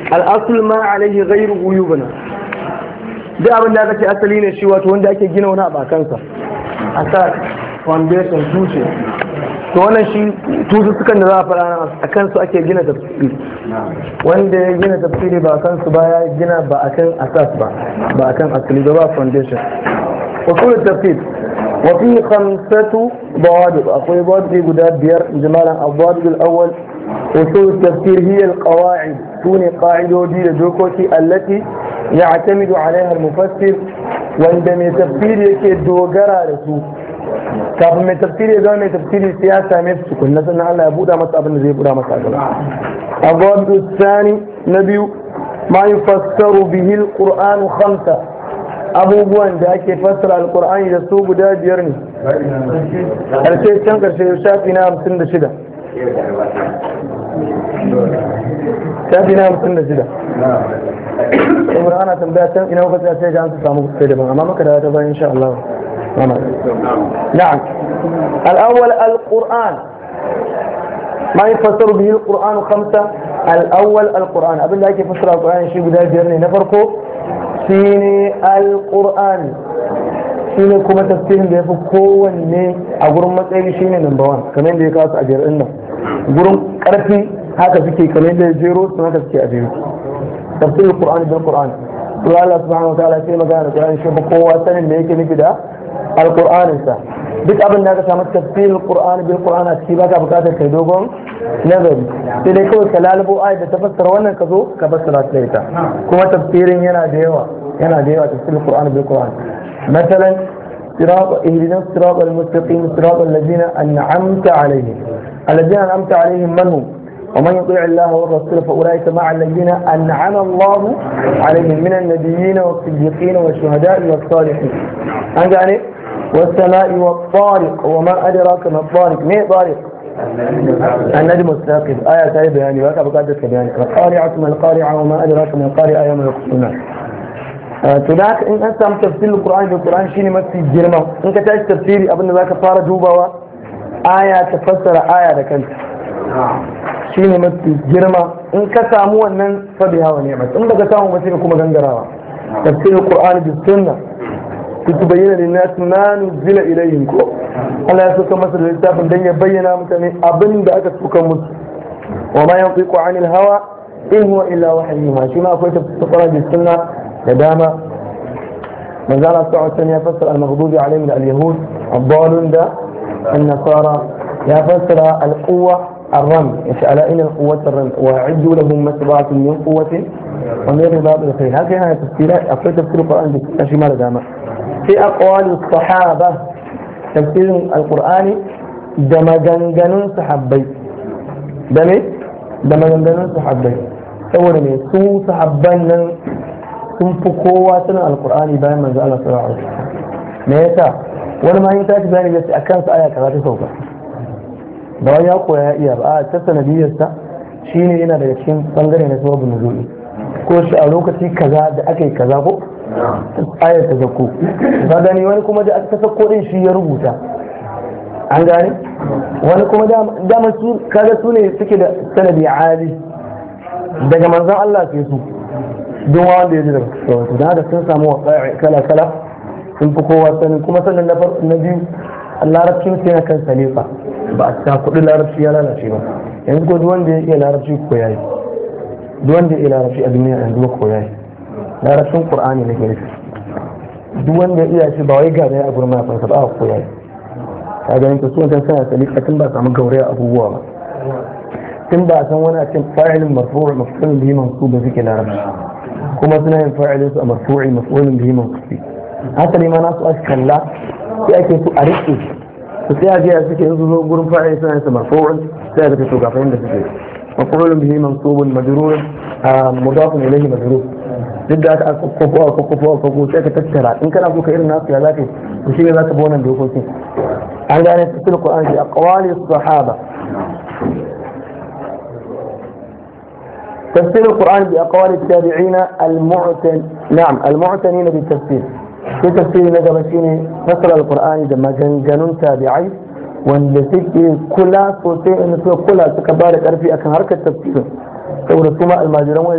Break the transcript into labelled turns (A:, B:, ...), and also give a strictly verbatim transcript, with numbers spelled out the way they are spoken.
A: al-asl ma alayhi ghayruhu yubna duk abin da aka ce asali ne shi wato wanda ake gina wani abu a kansa a sa foundation tushe to wannan shi tusu sukan da za a fara a kansu ake gina tafsiri wanda ya gina tafsiri ba a kansu ba ya gina ba a kan asas ba ba a kan asali ba ba foundation usul tafsir wa fi khamsatu bawadi akwai bawadi guda biyar jamalan abwadi al-awwal usul tafsir hiya al-qawa'id tuni qa'idodi da dokoki allati ya'tamidu 'alayha al-mufassir wanda mai tafsiri yake dogara da su kafin mai tafsiri ya zama mai tafsiri sai ya same su tukunna sannan Allah ya buɗa masa abin da zai buɗa masa a gaba. Abu Sani na biyu ma yufassaru bihi al-Qur'an khamsa abubuwan da ake fassara al-Qur'ani da su guda biyar ne. Karshe can karshe shafi na hamsin da shida. Shafi na hamsin da shida. Saboda ana tambaya can ina kuka sai ga an su samu kai daban amma maka da ta bayan insha Allah. نعم الأول القرآن ما يفسر به القرآن خمسة الأول القرآن أبن لا يفسر القرآن شيء بداية جرني نفرقه سيني القرآن سيني كما تفسير بيفو كواني أقرم مسألة شيني نمبوان كمان دي كاس أجر إنه قرم كرفي هكا فيكي كمان دي جيروس هكا فيكي أجيروس تفسير القرآن بالقرآن الله سبحانه وتعالى سيما كان القرآن شيء بقوة سنة ميكي نكدا القرآن إنسا duk abin da aka samu tafsirin Qur'ani bil Qur'ani a ciki baka bukatar kai dogon nazari sai dai kawai ka lalubo ayat da ta fassara wannan ka zo ka fassara ta ita kuma tafsirin yana da yawa yana da yawa tafsirin Qur'ani bil Qur'ani مثلا صراط اهدنا الصراط المستقيم صراط الذين أنعمت عليهم الذين أنعمت عليهم من هم ومن يطيع الله والرسول فأولئك مع الذين أنعم الله عليهم من النبيين والصديقين والشهداء والصالحين أنجاني والسماء والطارق وما أدراك ما الطارق ما طارق النجم الثاقب آية تايبة يعني وكا بقدرك يعني القارعة ما القارعة وما أدراك ما القارعة يوم يقصنا تداك إن أنت عم تفسير القرآن بالقرآن شيني ما في جرمه إنك تعيش تفسيري أبن ذاك فار جوبا آية تفسر آية لكنت shine mafi girma in ka samu wannan fabiha wa ni'mat in baka samu ba sai ka kuma gangarawa tafsirul qur'ani bis sunna tubayyana lin-nas ma nuzila ilayhim ko Allah ya saka masa da littafin dan ya bayyana mutane abin da aka tuka musu wa ma yantiqu 'anil hawa in huwa illa wahyu ma shi ma akwai tafsirul bis sunna da dama manzo Allah sallallahu alaihi wasallam ya fassara al-maghdubi alaihim al-yahud ad-dallun da an-nasara ya fassara al-quwwa الرمي على إن القوة الرمي وأعدوا لهم ما استطعتم من قوة ومن رباط الخيل هكذا تفسيرات أقول تفسير القرآن بشمال دامة في أقوال الصحابة تفسير القرآن دمجنجن صحابي دمي دمجنجن صحابي أولا من سو صحابنا sun fi kowa sanin alkur'ani bayan manzo Allah sallallahu alaihi wasallam me yasa wani ma yin tashi bayani da a kansa aya kaza ta sauka ba wai ya koya ya iya ba a ta sanadiyarsa shine yana daga cikin bangare na sababin nuzuli ko shi a lokaci kaza da aka yi kaza ko ayar ta zakko ba gani wani kuma da aka sako din shi ya rubuta an gane wani kuma dama su kaga su ne suke da sanadi ali daga manzon Allah sai su don wanda ya ji daga sauransu da haka sun samu kala kala sun fi kowa sanin kuma sannan na biyu larabcin sai na kan salifa ba a ta kudin larabci ya lalace ba yanzu ko duk wanda ya iya larabci ko yayi duk wanda ya iya larabci a duniya yanzu ko yayi larabcin qur'ani ne ke duk wanda ya iya shi ba wai gane a gurin mafansa ba ko yayi ka ga yanzu sun san sana salifa tun ba samu gauraya abubuwa ba tun ba san wani a cikin fa'ilin marfu' maf'ul bihi mansub da suke larabci kuma suna yin fa'ilin su a marfu'i maf'ul bihi mansub hasali ma nasu aka kalla sai ake so a rike su sai a jiya suke yanzu zo gurin fa'ilin suna yin su marfu'un sai a ga to ga fa'ilin da suke maf'ul bihi mansubun majrurun mudafun ilayhi majrur duk da aka kokko a kokko a kokko sai ka tattara in kana so ka irin nasu ya zaka to shi ne zaka bi wannan dokokin an gane tafsir Qur'ani da aqwali sahaba تفسير القرآن بأقوال التابعين المعتن نعم المعتنين بالتفسير في تفسير نجمشيني نصر القرآن لما جنجنون تابعي والذي كلها صوتين كلها تكبارك أرفي أكن حركة تفسير سورة سماء الماجرون